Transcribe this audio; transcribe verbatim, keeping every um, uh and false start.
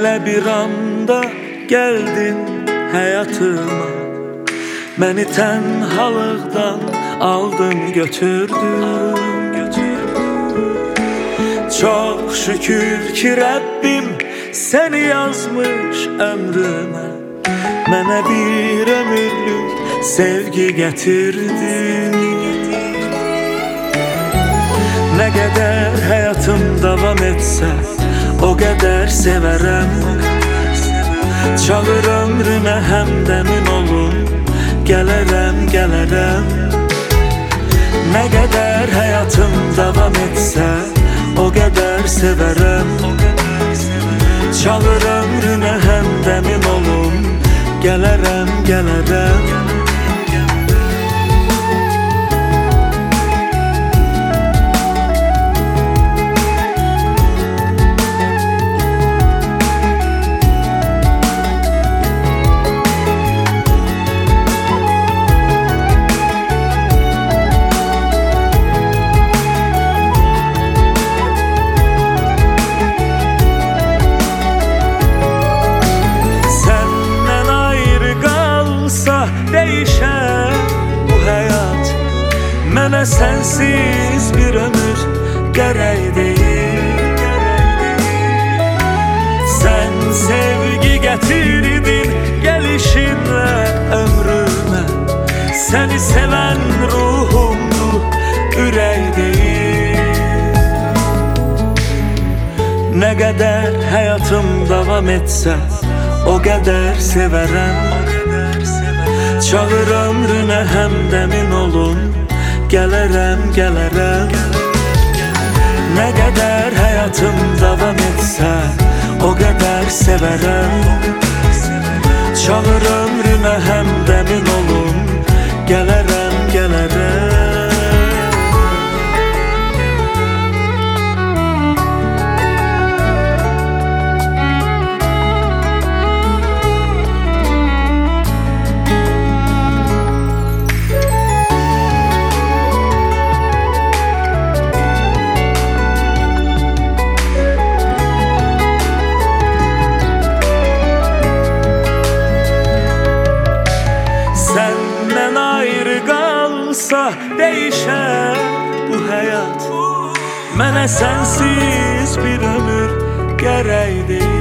Elə bir anda gəldin həyatıma, məni tənhalıqdan aldın götürdün. Çok şükür ki Rabbim seni yazmış ömrüme, mənə bir ömürlük sevgi getirdin. Ne kadar hayatım devam etse o kadar severim. Çağır ömrüme hemdemin olun, gelerem gelerem. Ne kadar hayatım devam etse o kadar severim. Çağır ömrüne hemdemin olun, gelerem gelerem. Değişen bu hayat, mənə sensiz bir ömür gerek değil. Sen sevgi getirdin gelişinle ömrüme, seni seven ruhumdu, ürək değil. Ne kadar hayatım devam etse o kadar severim. Çağır ömrüne hemdemin olun, gelerem gelerem. Ne kadar hayatım devam etse o kadar severim. Çağır ömrüne hemdemin olun, gelerem gelerem. Senden ayrı kalsa değişer bu hayat, mənə sensiz bir ömür gerek değil.